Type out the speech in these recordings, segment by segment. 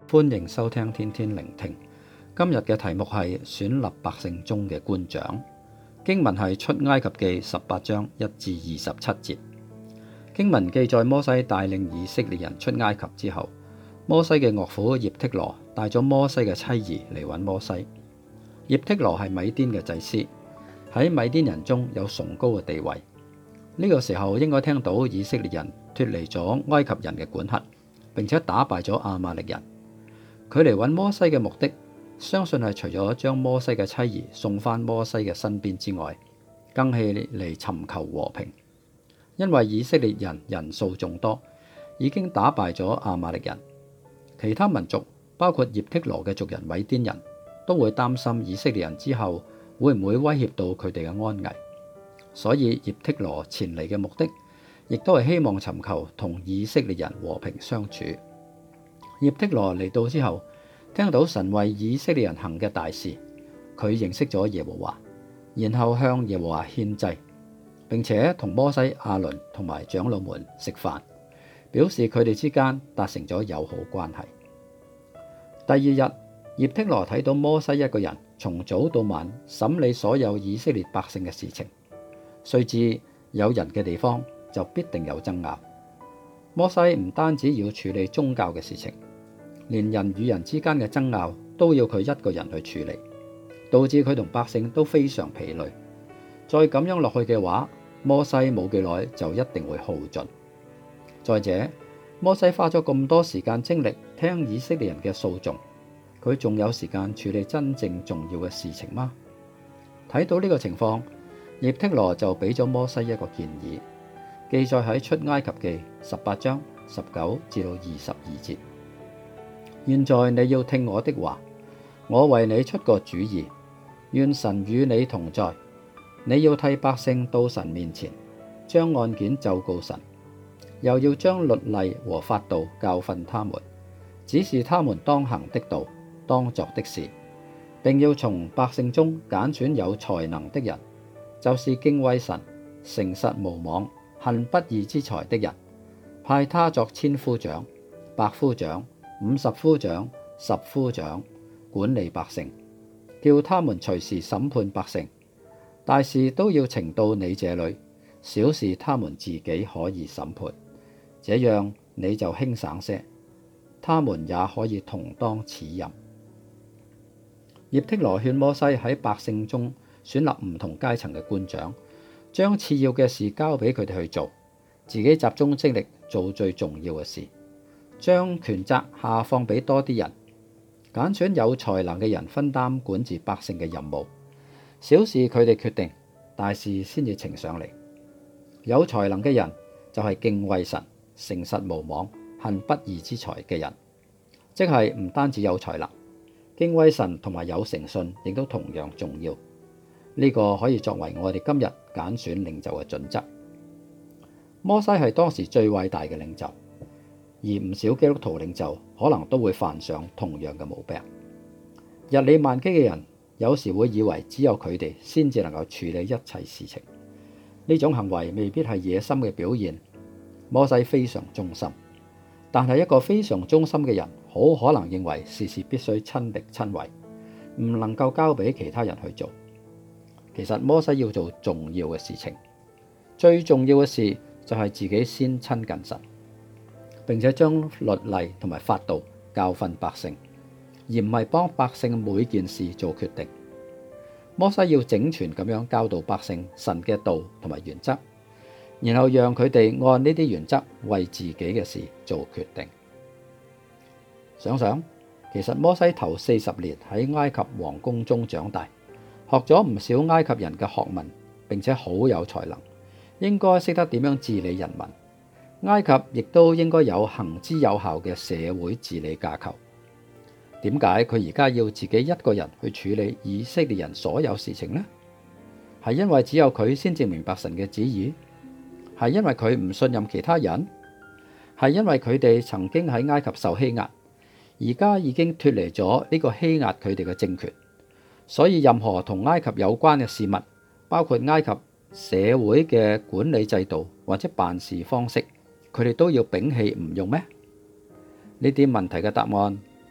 歡迎收聽天天聆聽。今日嘅題目係選立百姓中嘅官長。經文係出埃及記18章1至27節。經文記載摩西帶領以色列人出埃及之後，摩西嘅岳父葉忒羅帶咗摩西嘅妻兒嚟揾摩西。葉忒羅係米甸嘅祭司，喺米甸人中有崇高嘅地位。呢個時候應該聽到以色列人脫離咗埃及人嘅管轄，並且打敗咗亞瑪力人。佢嚟揾摩西嘅目的，相信係除咗將摩西嘅妻兒送返摩西嘅身邊之外，更係嚟尋求和平。因為以色列人人數眾多，已經打敗咗亞瑪力人。其他民族包括葉忒羅嘅族人米甸人都會擔心以色列人之後會唔會威脅到佢哋嘅安危，所以葉忒羅前嚟嘅目的，亦都係希望尋求同以色列人和平相處。葉忒羅嚟到之後，聽到神為以色列人行嘅大事，佢認識咗耶和華，然後向耶和華獻祭，並且同摩西、亞倫同埋長老們食飯，表示佢哋之間達成咗友好關係。第二日，葉忒羅睇到摩西一個人從早到晚審理所有以色列百姓嘅事情，須知有人嘅地方就必定有爭拗。摩西唔單止要處理宗教嘅事情，連人與人之間嘅爭拗都要佢一個人去處理，導致佢同百姓都非常疲累。再咁樣落去嘅話，摩西冇幾耐就一定會耗盡。再者，摩西花咗咁多時間精力聽以色列人嘅訴訟，佢仲有時間處理真正重要嘅事情嗎？睇到呢個情況，葉忒羅就俾咗摩西一個建議，記載喺出埃及記18章19至到22節。現在你要聽我的話，我為你出個主意，願神與你同在。你要替百姓到神面前，將案件奏告神，又要將律例和法度教訓他們，指示他們當行的道，當作的事，並要從百姓中揀選有才能的人，就是敬畏神、誠實無妄、恨不義之財的人，派他作千夫長、百夫長、50夫長、10夫長，管理百姓，叫他們隨時審判百姓。大事都要呈到你這裏，小事他們自己可以審判，這樣你就輕省些，他們也可以同當此任。葉忒羅勸摩西喺百姓中選立唔同階層嘅官長，將次要嘅事交俾佢哋去做，自己集中精力做最重要嘅事，將權責下放俾多啲人，揀選有才能嘅人分擔管治百姓嘅任務。小事佢哋決定，大事先至呈上嚟。有才能嘅人就係敬畏神、誠實無妄、恨不義之財嘅人，即係唔單止有才能，敬畏神同埋有誠信亦都同樣重要。呢個可以作為我哋今日揀選領袖嘅準則。摩西係當時最偉大嘅領袖，而唔少基督徒領袖可能都會犯上同樣嘅毛病。日理萬機嘅人有時會以為只有佢哋先至能夠處理一切事情，呢種行為未必係野心嘅表現。摩西非常忠心，但係一個非常忠心嘅人，好可能認為事事必須親力親為，唔能夠交俾其他人去做。其實摩西要做重要嘅事情，最重要嘅事就係自己先親近神，並且將律例同埋法度教訓百姓，而唔係幫百姓每件事做決定。摩西要整全咁樣教導百姓神嘅道同埋原則，然後讓佢哋按呢啲原則為自己嘅事做決定。想想，其實摩西頭40年喺埃及皇宮中長大，學咗唔少埃及人嘅學問，並且好有才能，應該識得點樣治理人民。埃及亦都應該有行之有效嘅社會治理架構。點解佢而家要自己一個人去處理以色列人所有事情呢？係因為只有佢先至明白神嘅旨意？係因為佢唔信任其他人？係因為佢哋曾經喺埃及受欺壓，而家已經脫離咗呢個欺壓佢哋嘅政權，所以任何同埃及有關嘅事物，包括埃及社會嘅管理制度或者辦事方式，佢哋都要摒棄唔用咩？呢啲問題嘅答案，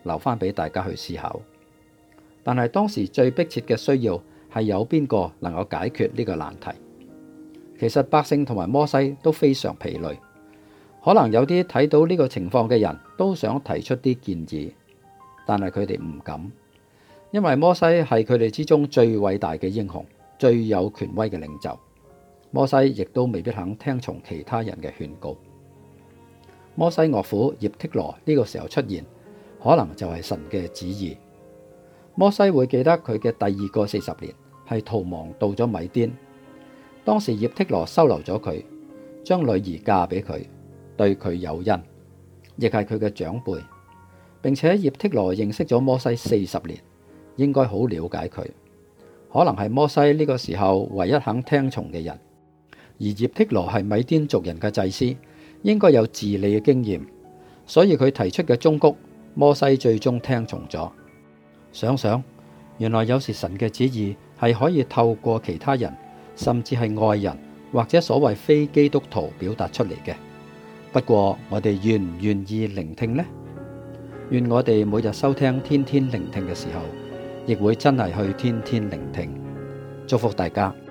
留返俾大家去思考。但係當時最迫切嘅需要係有邊個能夠解決呢個難題？其實百姓同埋摩西都非常疲累，可能有啲睇到呢個情況嘅人都想提出啲建議，但係佢哋唔敢，因為摩西係佢哋之中最偉大嘅英雄，最有權威嘅領袖。摩西亦都未必肯聽從其他人嘅勸告。摩西岳父葉忒羅呢個時候出現，可能就係神嘅旨意。摩西會記得佢嘅第二個40年係逃亡到咗米甸，當時葉忒羅收留咗佢，將女兒嫁俾佢，對佢有恩，亦係佢嘅長輩，並且葉忒羅認識咗摩西40年，應該好了解佢，可能係摩西呢個時候唯一肯聽從嘅人。而葉忒羅係米甸族人嘅祭司，應該有治理嘅經驗，所以佢提出嘅忠告，摩西最終聽從咗。想想，原來有時神嘅旨意係可以透過其他人，甚至係外人或者所謂非基督徒表達出嚟嘅。不過我哋願唔願意聆聽呢？願我哋每日收聽天天聆聽嘅時候，亦會真係去天天聆聽。祝福大家。